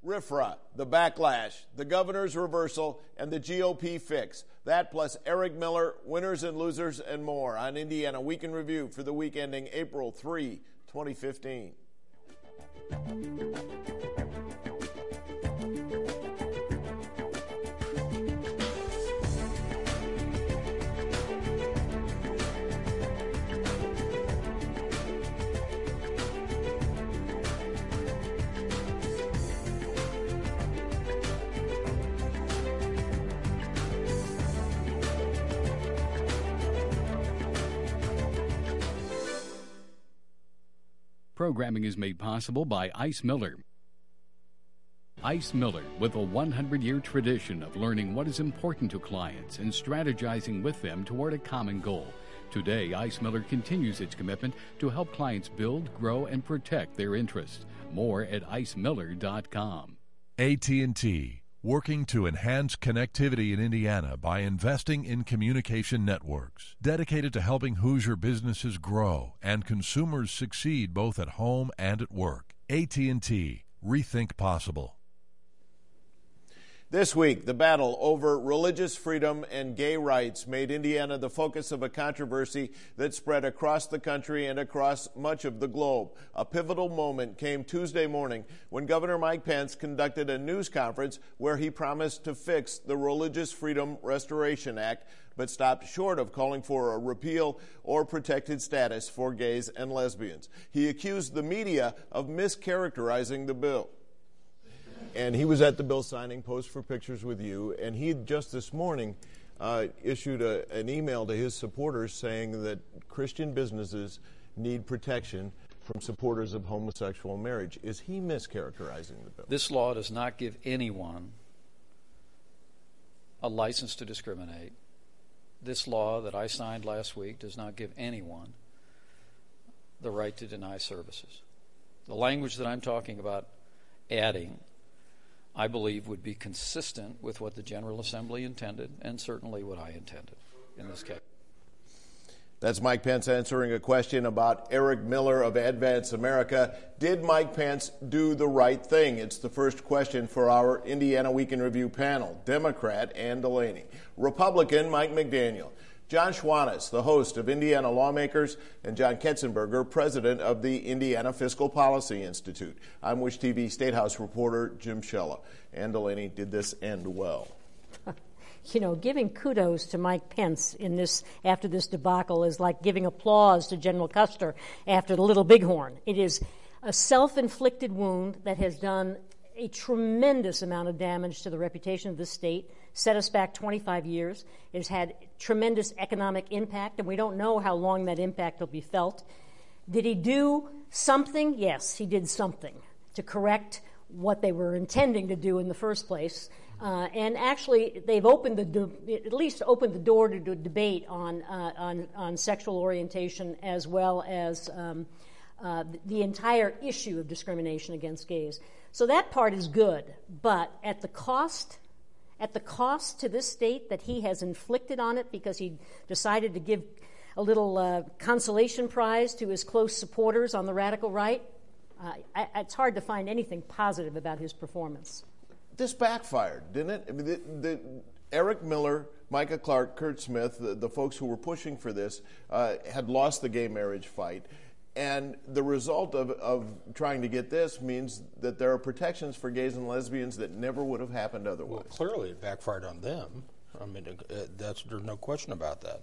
RFRA, the backlash, the governor's reversal, and the GOP fix. That plus Eric Miller, winners and losers, and more on Indiana Week in Review for the week ending April 3, 2015. Programming is made possible by Ice Miller. Ice Miller, with a 100-year tradition of learning what is important to clients and strategizing with them toward a common goal. Today, Ice Miller continues its commitment to help clients build, grow, and protect their interests. More at icemiller.com. AT&T, working to enhance connectivity in Indiana by investing in communication networks, dedicated to helping Hoosier businesses grow and consumers succeed both at home and at work. AT&T, rethink possible. This week, the battle over religious freedom and gay rights made Indiana the focus of a controversy that spread across the country and across much of the globe. A pivotal moment came Tuesday morning when Governor Mike Pence conducted a news conference where he promised to fix the Religious Freedom Restoration Act, but stopped short of calling for a repeal or protected status for gays and lesbians. He accused the media of mischaracterizing the bill. And he was at the bill signing, posed for pictures with you, and he just this morning issued an email to his supporters saying that Christian businesses need protection from supporters of homosexual marriage. Is he mischaracterizing the bill? This law does not give anyone a license to discriminate. This law that I signed last week does not give anyone the right to deny services. The language that I'm talking about adding, I believe, would be consistent with what the General Assembly intended and certainly what I intended in this case. That's Mike Pence answering a question about Eric Miller of Advance America. Did Mike Pence do the right thing? It's the first question for our Indiana Week in Review panel. Democrat Ann Delaney. Republican Mike McDaniel. John Schwanitz, the host of Indiana Lawmakers, and John Ketzenberger, president of the Indiana Fiscal Policy Institute. I'm Wish TV State House reporter Jim Shella. Ann Delaney, did this end well? You know, giving kudos to Mike Pence after this debacle is like giving applause to General Custer after the Little Bighorn. It is a self-inflicted wound that has done a tremendous amount of damage to the reputation of the state, set us back 25 years. It has had tremendous economic impact, and we don't know how long that impact will be felt. Did he do something? Yes, he did something to correct what they were intending to do in the first place. And actually, they've at least opened the door to a debate on sexual orientation as well as the entire issue of discrimination against gays. So that part is good, but at the cost to this state that he has inflicted on it because he decided to give a little consolation prize to his close supporters on the radical right, it's hard to find anything positive about his performance. This backfired, didn't it? I mean, Eric Miller, Micah Clark, Kurt Smith, the folks who were pushing for this, had lost the gay marriage fight. And the result of trying to get this means that there are protections for gays and lesbians that never would have happened otherwise. Well, clearly it backfired on them. I mean, there's no question about that.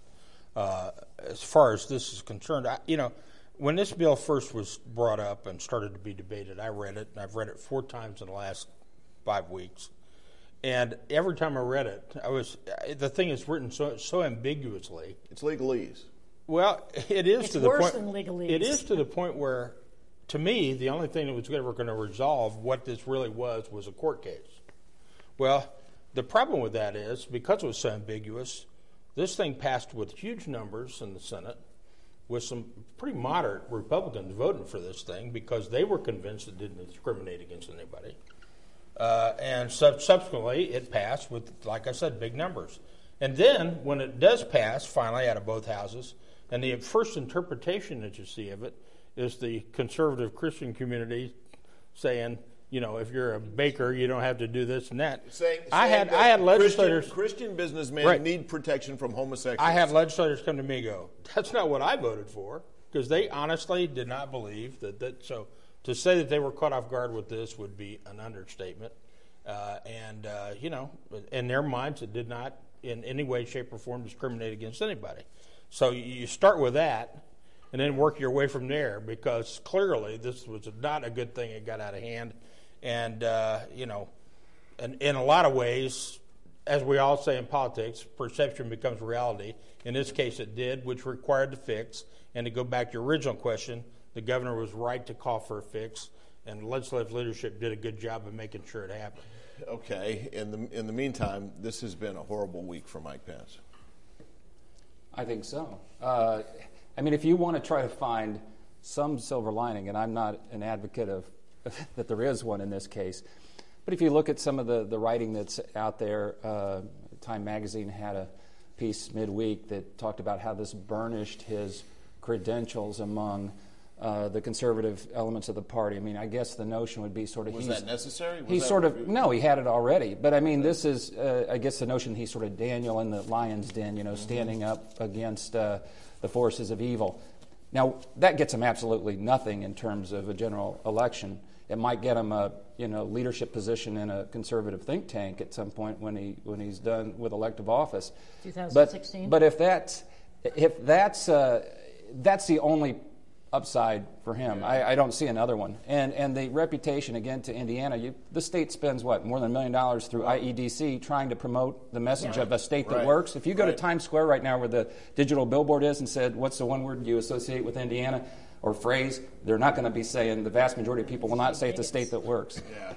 As far as this is concerned, when this bill first was brought up and started to be debated, I read it, and I've read it 4 times in the last 5 weeks. And every time I read it, the thing is written so ambiguously. It's legalese. Well, it is it's to the point. Worse than legalese. It is to the point where, to me, the only thing that was ever going to resolve what this really was a court case. Well, the problem with that is because it was so ambiguous, this thing passed with huge numbers in the Senate, with some pretty moderate Republicans voting for this thing because they were convinced it didn't discriminate against anybody. And subsequently, it passed with, like I said, big numbers. And then, when it does pass, finally, out of both houses, and the first interpretation that you see of it is the conservative Christian community saying, if you're a baker, you don't have to do this and that. I had legislators. Christian businessmen need protection from homosexuals. I had legislators come to me and go, that's not what I voted for, because they honestly did not believe that. So to say that they were caught off guard with this would be an understatement. In their minds, it did not in any way, shape, or form discriminate against anybody. So you start with that and then work your way from there, because clearly this was not a good thing. It got out of hand. And, and in a lot of ways, as we all say in politics, perception becomes reality. In this case, it did, which required the fix. And to go back to your original question, the governor was right to call for a fix, and legislative leadership did a good job of making sure it happened. Okay. In the meantime, this has been a horrible week for Mike Pence. I think so. If you want to try to find some silver lining, and I'm not an advocate of that there is one in this case, but if you look at some of the writing that's out there, Time Magazine had a piece midweek that talked about how this burnished his credentials among the conservative elements of the party. I guess the notion would be sort of... Was that necessary? No, he had it already. But this is, I guess the notion he's sort of Daniel in the lion's den, standing up against the forces of evil. Now, that gets him absolutely nothing in terms of a general election. It might get him a leadership position in a conservative think tank at some point when he's done with elective office. 2016. But if that's the only upside for him, I don't see another one. And the reputation, again, to Indiana, the state spends, more than $1 million through IEDC trying to promote the message of a state that works. If you go to Times Square right now where the digital billboard is and said, what's the one word you associate with Indiana or phrase, they're not going to be saying, the vast majority of people will not say it's a state that works. Yeah.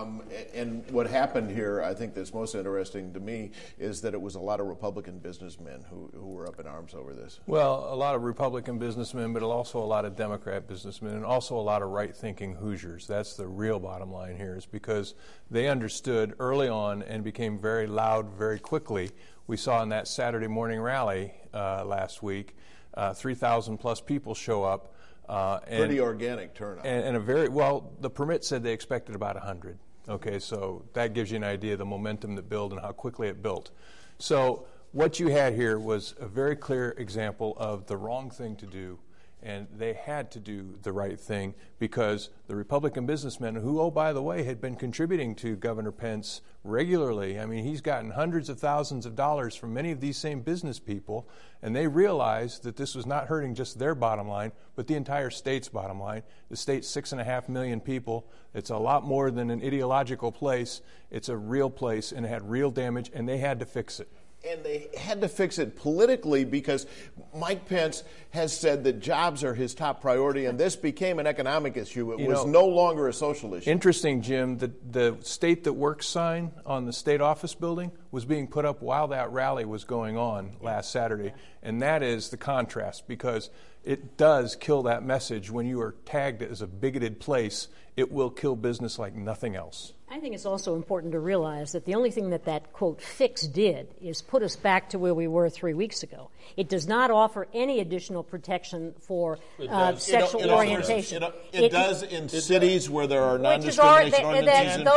And what happened here, I think that's most interesting to me, is that it was a lot of Republican businessmen who were up in arms over this. Well, a lot of Republican businessmen, but also a lot of Democrat businessmen, and also a lot of right-thinking Hoosiers. That's the real bottom line here, is because they understood early on and became very loud very quickly. We saw in that Saturday morning rally last week, 3,000 plus people show up. Pretty organic turnout. And the permit said they expected about 100. Okay, so that gives you an idea of the momentum that built and how quickly it built. So what you had here was a very clear example of the wrong thing to do, and they had to do the right thing because the Republican businessmen who, oh, by the way, had been contributing to Governor Pence regularly. He's gotten hundreds of thousands of dollars from many of these same business people, and they realized that this was not hurting just their bottom line, but the entire state's bottom line. The state's 6.5 million people. It's a lot more than an ideological place. It's a real place, and it had real damage, and they had to fix it. And they had to fix it politically because Mike Pence has said that jobs are his top priority, and this became an economic issue. It was no longer a social issue. Interesting, Jim, the State That Works sign on the state office building was being put up while that rally was going on last Saturday, and that is the contrast because it does kill that message. When you are tagged as a bigoted place, it will kill business like nothing else. I think it's also important to realize that the only thing that quote, fix did is put us back to where we were 3 weeks ago. It does not offer any additional protection for sexual orientation. It does in cities where there are non-discrimination ordinances in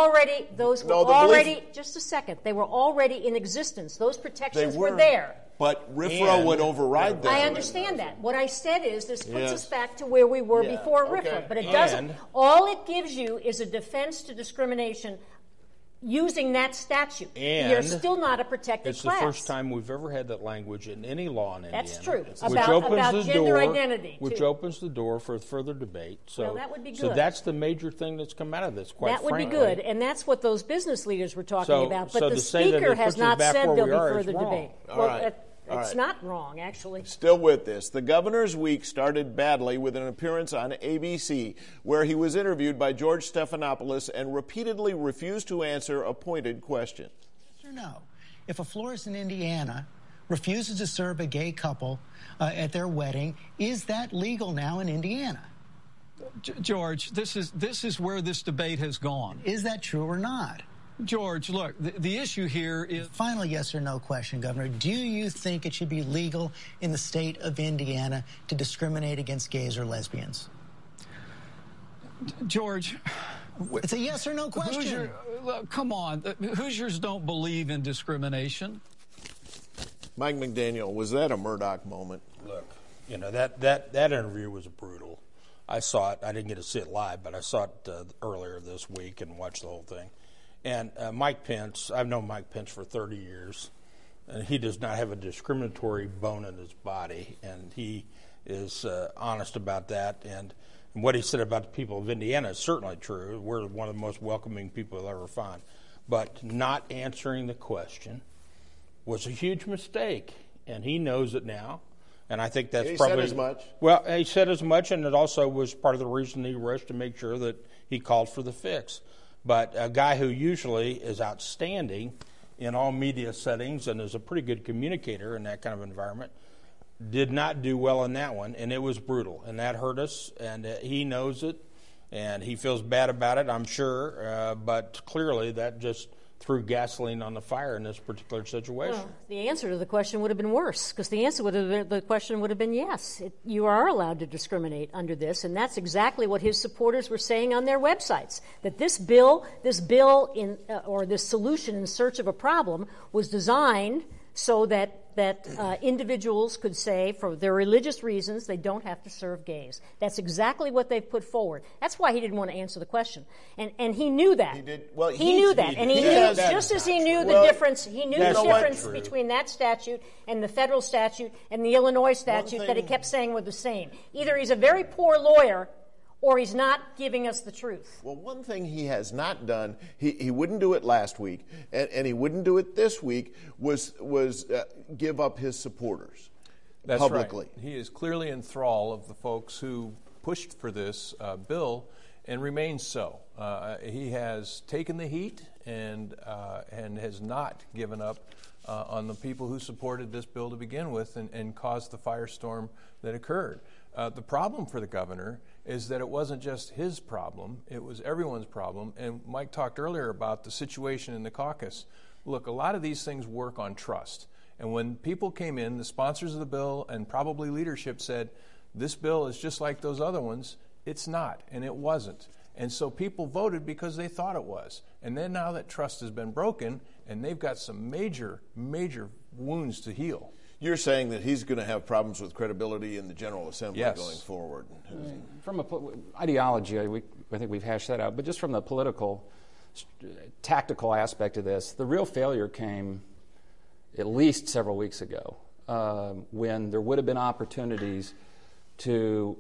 place. Just a second, they were already in existence. Those protections were there. But RFRA would override that. I understand that. What I said is this puts us back to where we were before RFRA. But it doesn't. All it gives you is a defense to discrimination using that statute. And you're still not a protected class. It's the first time we've ever had that language in any law in Indiana. That's true. About gender identity, which opens the door for further debate. So that would be good. So that's the major thing that's come out of this, quite frankly. That would be good, and that's what those business leaders were talking about. But the Speaker Speaker has not said there'll be further debate. All right. It's not wrong, actually. Still with this. The governor's week started badly with an appearance on ABC where he was interviewed by George Stephanopoulos and repeatedly refused to answer a pointed question. Yes or no? If a florist in Indiana refuses to serve a gay couple at their wedding, is that legal now in Indiana? George, this is where this debate has gone. Is that true or not? George, look, the issue here is... Final yes or no question, Governor. Do you think it should be legal in the state of Indiana to discriminate against gays or lesbians? George, It's a yes or no question. Come on. Hoosiers don't believe in discrimination. Mike McDaniel, was that a Murdoch moment? Look, that interview was brutal. I saw it. I didn't get to see it live, but I saw it earlier this week and watched the whole thing. And Mike Pence, I've known Mike Pence for 30 years, and he does not have a discriminatory bone in his body, and he is honest about that. And what he said about the people of Indiana is certainly true. We're one of the most welcoming people you'll ever find. But not answering the question was a huge mistake, and he knows it now. And I think that's probably... He said as much. Well, he said as much, and it also was part of the reason he rushed to make sure that he called for the fix. But a guy who usually is outstanding in all media settings and is a pretty good communicator in that kind of environment did not do well in that one, and it was brutal. And that hurt us, and he knows it, and he feels bad about it, I'm sure. But clearly that just threw gasoline on the fire in this particular situation. Well, the answer to the question would have been worse, because the question would have been yes. You are allowed to discriminate under this, and that's exactly what his supporters were saying on their websites, that this bill or this solution in search of a problem was designed so that individuals could say, for their religious reasons, they don't have to serve gays. That's exactly what they've put forward. That's why he didn't want to answer the question, and he knew that. He did. Well, he knew that, and he knew just as he knew the difference. He knew the difference between that statute and the federal statute and the Illinois statute that he kept saying were the same. Either he's a very poor lawyer, or he's not giving us the truth. Well, one thing he has not done, he wouldn't do it last week, and he wouldn't do it this week, was give up his supporters publicly. Right. He is clearly in thrall of the folks who pushed for this bill and remains so. He has taken the heat and has not given up on the people who supported this bill to begin with and caused the firestorm that occurred. The problem for the governor is that it wasn't just his problem, it was everyone's problem. And Mike talked earlier about the situation in the caucus. Look, a lot of these things work on trust. And when people came in, the sponsors of the bill and probably leadership said, this bill is just like those other ones, it's not, and it wasn't. And so people voted because they thought it was. And then now that trust has been broken, and they've got some major, major wounds to heal. You're saying that he's going to have problems with credibility in the General Assembly going forward. From ideology, I think we've hashed that out. But just from the political, tactical aspect of this, the real failure came at least several weeks ago when there would have been opportunities to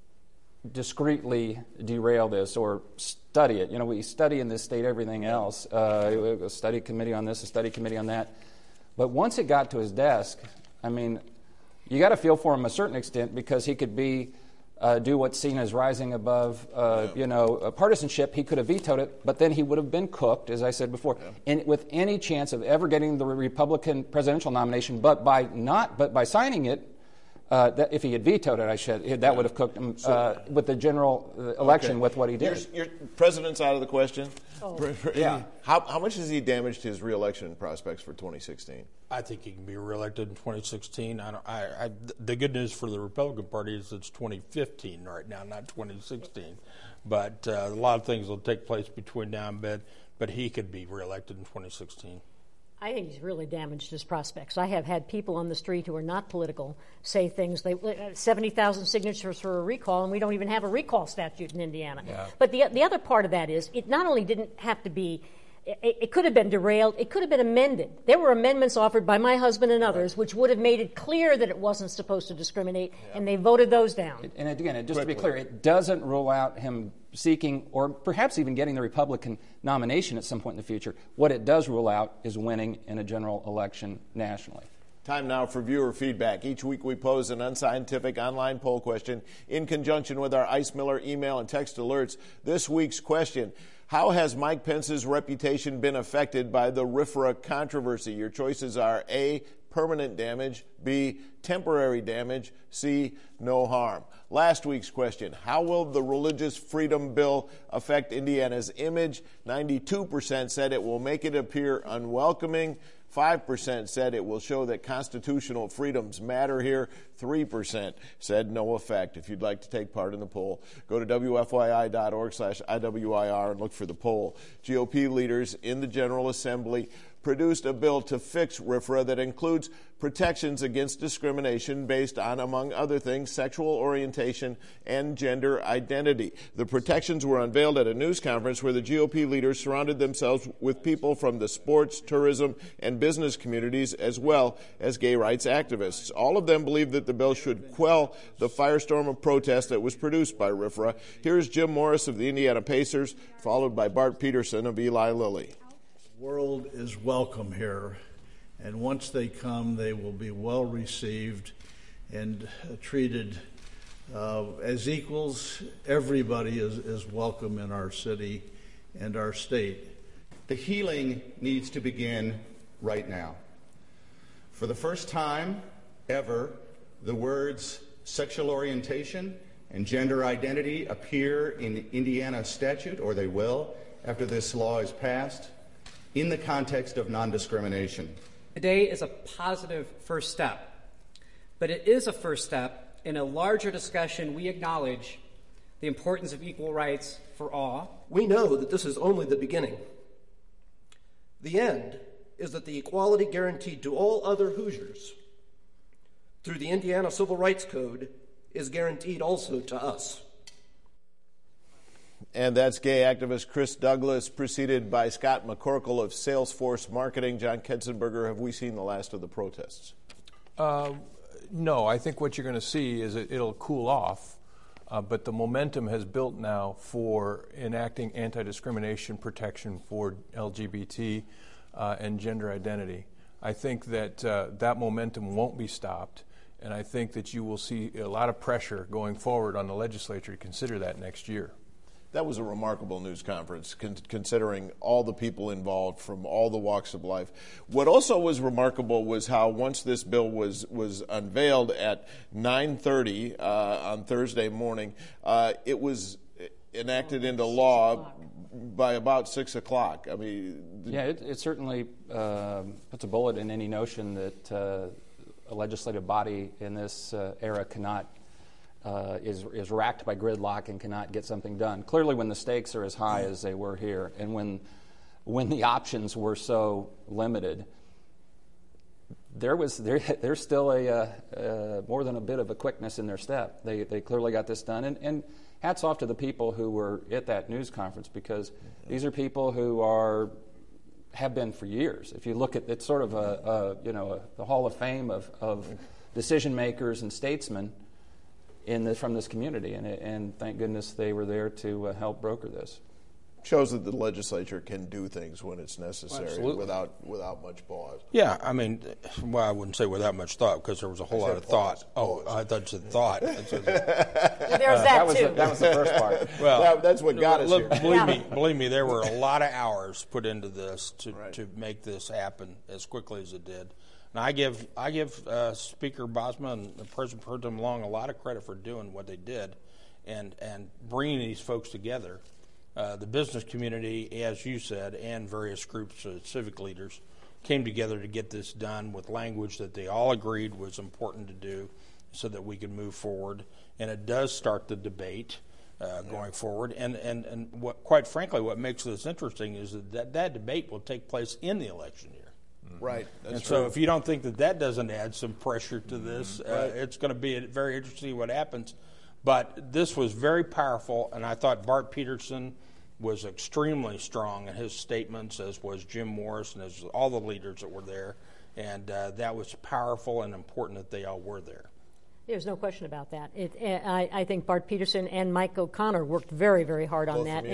discreetly derail this or study it. We study in this state everything else. A study committee on this, a study committee on that. But once it got to his desk, you got to feel for him a certain extent, because he could do what's seen as rising above, partisanship. He could have vetoed it, but then he would have been cooked, as I said before, and with any chance of ever getting the Republican presidential nomination. But by signing it, that if he had vetoed it, that would have cooked him with the general election with what he did. Your president's out of the question. Oh. Yeah. How much has he damaged his reelection prospects for 2016? I think he can be reelected in 2016. The good news for the Republican Party is it's 2015 right now, not 2016. But a lot of things will take place between now and then. But he could be reelected in 2016. I think he's really damaged his prospects. I have had people on the street who are not political say things. 70,000 signatures for a recall, and we don't even have a recall statute in Indiana. Yeah. But the other part of that is it not only didn't have to be, it could have been derailed, it could have been amended. There were amendments offered by my husband and others which would have made it clear that it wasn't supposed to discriminate, and they voted those down. And again, just to be clear, it doesn't rule out him seeking or perhaps even getting the Republican nomination at some point in the future. What it does rule out is winning in a general election nationally. Time now for viewer feedback. Each week we pose an unscientific online poll question in conjunction with our Ice Miller email and text alerts. This week's question: how has Mike Pence's reputation been affected by the RFRA controversy? Your choices are A, permanent damage, B, temporary damage, C, no harm. Last week's question, how will the Religious Freedom Bill affect Indiana's image? 92% said it will make it appear unwelcoming. 5% said it will show that constitutional freedoms matter here. 3% said no effect. If you'd like to take part in the poll, go to WFYI.org/IWIR and look for the poll. GOP leaders in the General Assembly produced a bill to fix RFRA that includes protections against discrimination based on, among other things, sexual orientation and gender identity. The protections were unveiled at a news conference where the GOP leaders surrounded themselves with people from the sports, tourism, and business communities, as well as gay rights activists. All of them believe that the bill should quell the firestorm of protest that was produced by RFRA. Here's Jim Morris of the Indiana Pacers, followed by Bart Peterson of Eli Lilly. The world is welcome here, and once they come, they will be well received and treated as equals. Everybody is welcome in our city and our state. The healing needs to begin right now. For the first time ever, the words sexual orientation and gender identity appear in Indiana statute, or they will, after this law is passed, in the context of non-discrimination. Today is a positive first step, but it is a first step in a larger discussion. We acknowledge the importance of equal rights for all. We know that this is only the beginning. The end is that the equality guaranteed to all other Hoosiers through the Indiana Civil Rights Code is guaranteed also to us. And that's gay activist Chris Douglas, preceded by Scott McCorkle of Salesforce Marketing. John Ketzenberger, have we seen the last of the protests? No, I think what you're going to see is it'll cool off, but the momentum has built now for enacting anti-discrimination protection for LGBT and gender identity. I think that that momentum won't be stopped, and I think that you will see a lot of pressure going forward on the legislature to consider that next year. That was a remarkable news conference, considering all the people involved from all the walks of life. What also was remarkable was how once this bill was unveiled at 9:30 on Thursday morning, it was enacted into law by about 6 o'clock. I mean, yeah, it certainly puts a bullet in any notion that a legislative body in this era cannot. Is racked by gridlock and cannot get something done. Clearly, when the stakes are as high as they were here, and when the options were so limited, there's still a more than a bit of a quickness in their step. They clearly got this done, and hats off to the people who were at that news conference, because these are people who have been for years. If you look at it's sort of the Hall of Fame of decision makers and statesmen from this community, and thank goodness they were there to help broker this. Shows that the legislature can do things when it's necessary without much pause. Yeah, I mean, well, I wouldn't say without much thought, because there was a whole lot of thought. Oh, I thought you said thought. There's that too. That was the first part. Well, that's what got us here. Believe me, there were a lot of hours put into this to make this happen as quickly as it did. And I give Speaker Bosma and President Pro Tem Long a lot of credit for doing what they did, and bringing these folks together. The business community, as you said, and various groups of civic leaders came together to get this done with language that they all agreed was important to do, so that we could move forward. And it does start the debate going forward. And quite frankly, what makes this interesting is that debate will take place in the election year. Right. And so if you don't think that doesn't add some pressure to this, it's going to be very interesting to see what happens. But this was very powerful, and I thought Bart Peterson was extremely strong in his statements, as was Jim Morris and as all the leaders that were there. And that was powerful and important that they all were there. There's no question about that. I think Bart Peterson and Mike O'Connor worked very, very hard on that,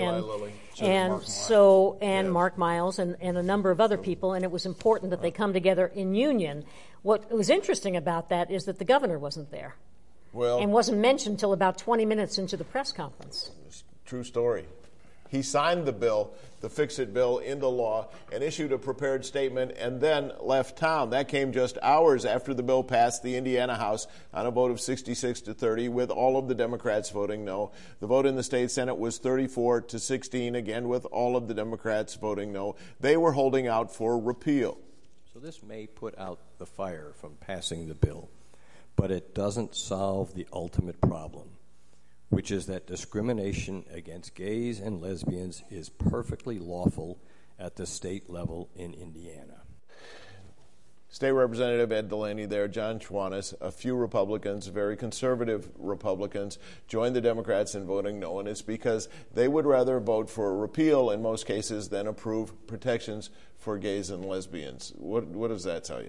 and Mark Miles and a number of other people, and it was important that they come together in union. What was interesting about that is that the governor wasn't there, and wasn't mentioned until about 20 minutes into the press conference. True story. He signed the bill, the Fix-It bill, into law and issued a prepared statement and then left town. That came just hours after the bill passed the Indiana House on a vote of 66-30, with all of the Democrats voting no. The vote in the state Senate was 34-16, again with all of the Democrats voting no. They were holding out for repeal. So this may put out the fire from passing the bill, but it doesn't solve the ultimate problem, which is that discrimination against gays and lesbians is perfectly lawful at the state level in Indiana. State Representative Ed Delaney there, John Schwantes, a few Republicans, very conservative Republicans, joined the Democrats in voting no, and it's because they would rather vote for a repeal in most cases than approve protections for gays and lesbians. What does that tell you?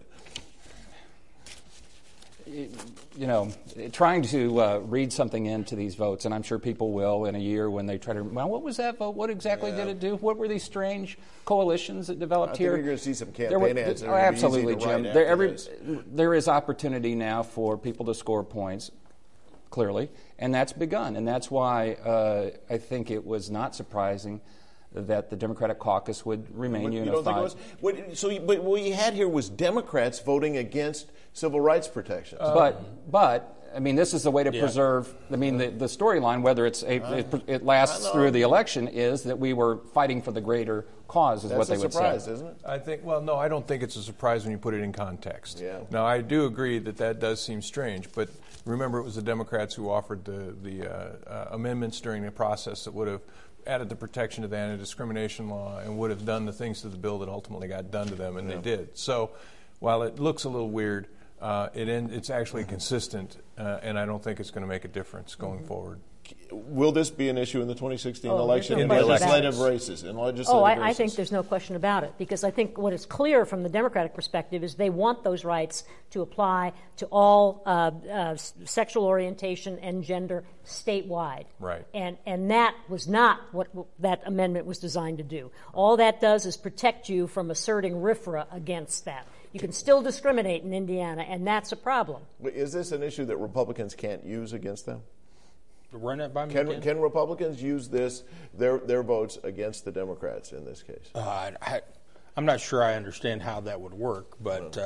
You know, trying to read something into these votes, and I'm sure people will in a year when they try to, well, what was that vote? What exactly did it do? What were these strange coalitions that developed here? I think you're going to see some campaign ads. Absolutely, Jim. There is opportunity now for people to score points, clearly, and that's begun. And that's why I think it was not surprising that the Democratic caucus would remain unified. You don't think it was? But what you had here was Democrats voting against civil rights protections. But I mean, this is the way to preserve. I mean, the storyline, whether it lasts through the election, is that we were fighting for the greater cause. Is what they would say. That's a surprise, isn't it? I think. Well, no, I don't think it's a surprise when you put it in context. Yeah. Now, I do agree that does seem strange, but remember, it was the Democrats who offered the amendments during the process that would have added the protection to the anti-discrimination law and would have done the things to the bill that ultimately got done to them, and they did. So while it looks a little weird, it's actually consistent, and I don't think it's going to make a difference going forward. Will this be an issue in the 2016 election in legislative races? I think there's no question about it, because I think what is clear from the Democratic perspective is they want those rights to apply to all sexual orientation and gender statewide. Right. And that was not what that amendment was designed to do. All that does is protect you from asserting RFRA against that. You can still discriminate in Indiana, and that's a problem. But is this an issue that Republicans can't use against them? Run it by me can, again? Can Republicans use their votes against the Democrats in this case? I'm not sure I understand how that would work, but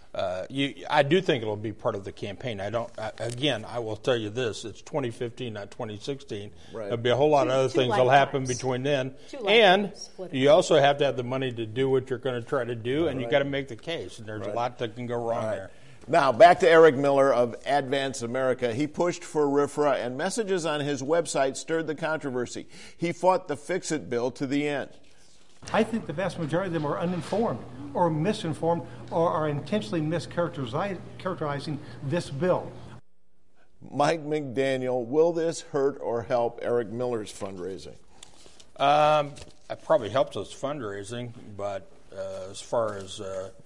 I do think it'll be part of the campaign. I will tell you this: it's 2015, not 2016. Right. There'll be a whole lot of other things that'll happen between then, and you also have to have the money to do what you're going to try to do, and you got to make the case. And there's a lot that can go wrong there. Now, back to Eric Miller of Advance America. He pushed for RFRA, and messages on his website stirred the controversy. He fought the Fix-It bill to the end. I think the vast majority of them are uninformed or misinformed or are intentionally mischaracterizing this bill. Mike McDaniel, will this hurt or help Eric Miller's fundraising? It probably helps us fundraising, but as far as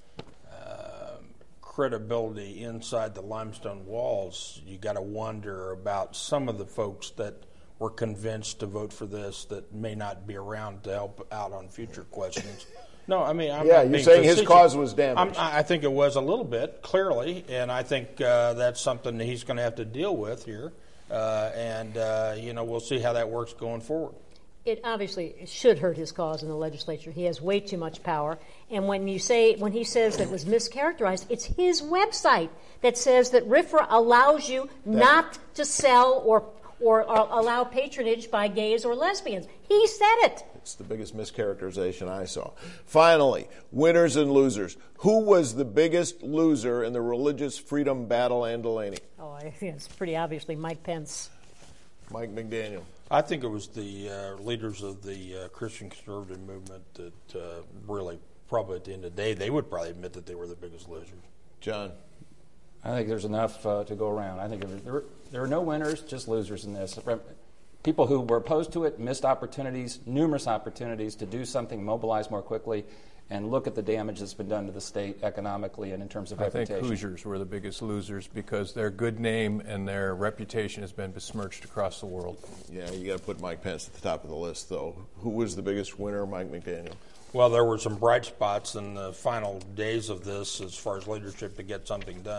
credibility inside the limestone walls, you got to wonder about some of the folks that were convinced to vote for this that may not be around to help out on future questions. No, I mean, you're saying his cause was damaged. I think it was a little bit, clearly, and I think that's something that he's going to have to deal with here, and we'll see how that works going forward. It obviously should hurt his cause in the legislature. He has way too much power. And when he says that it was mischaracterized, it's his website that says that RFRA allows you not to sell or allow patronage by gays or lesbians. He said it. It's the biggest mischaracterization I saw. Finally, winners and losers. Who was the biggest loser in the religious freedom battle, Ann Delaney? Oh, I think it's pretty obviously Mike Pence. Mike McDaniel. I think it was the leaders of the Christian conservative movement that really, probably at the end of the day, they would probably admit that they were the biggest losers. John? I think there's enough to go around. I think there are no winners, just losers in this. People who were opposed to it missed opportunities, numerous opportunities to do something, mobilize more quickly, and look at the damage that's been done to the state economically and in terms of reputation. I think Hoosiers were the biggest losers because their good name and their reputation has been besmirched across the world. Yeah, you got to put Mike Pence at the top of the list, though. Who was the biggest winner, Mike McDaniel? Well, there were some bright spots in the final days of this as far as leadership to get something done.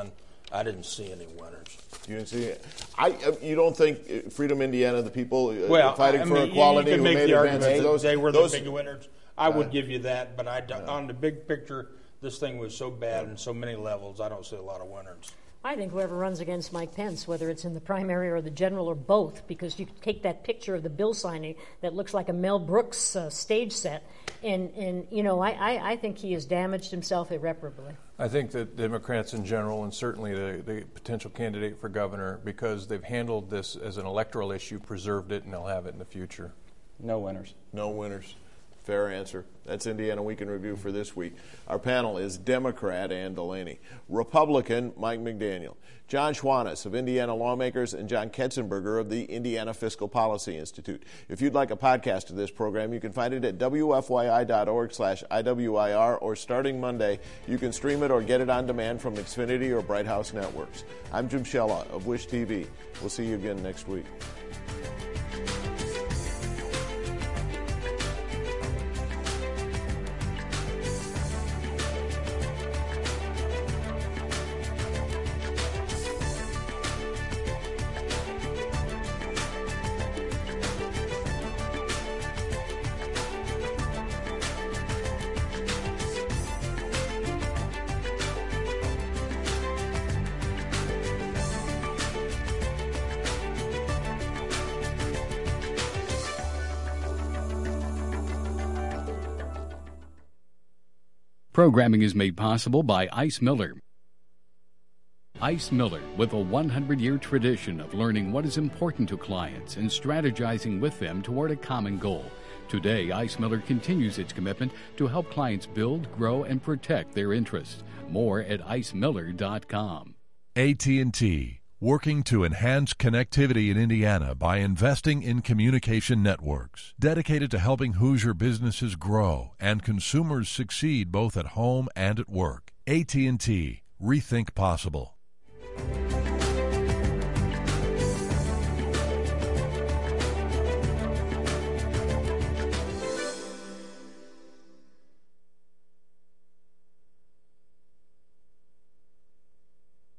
I didn't see any winners. You didn't see it? You don't think Freedom Indiana, the people fighting for mean, equality, you can who make made the advances, argument that they were those the big winners? I would give you that, but on the big picture, this thing was so bad in so many levels, I don't see a lot of winners. I think whoever runs against Mike Pence, whether it's in the primary or the general or both, because you take that picture of the bill signing that looks like a Mel Brooks stage set, and you know, I think he has damaged himself irreparably. I think that Democrats in general, and certainly the potential candidate for governor, because they've handled this as an electoral issue, preserved it, and they'll have it in the future. No winners. No winners. Fair answer. That's Indiana Week in Review for this week. Our panel is Democrat Ann Delaney, Republican Mike McDaniel, John Schwantes of Indiana Lawmakers, and John Ketzenberger of the Indiana Fiscal Policy Institute. If you'd like a podcast of this program, you can find it at wfyi.org/IWIR, or starting Monday, you can stream it or get it on demand from Xfinity or Bright House Networks. I'm Jim Shella of Wish TV. We'll see you again next week. Programming is made possible by Ice Miller. Ice Miller, with a 100-year tradition of learning what is important to clients and strategizing with them toward a common goal. Today, Ice Miller continues its commitment to help clients build, grow, and protect their interests. More at icemiller.com. AT&T, working to enhance connectivity in Indiana by investing in communication networks, dedicated to helping Hoosier businesses grow and consumers succeed both at home and at work. AT&T, rethink possible.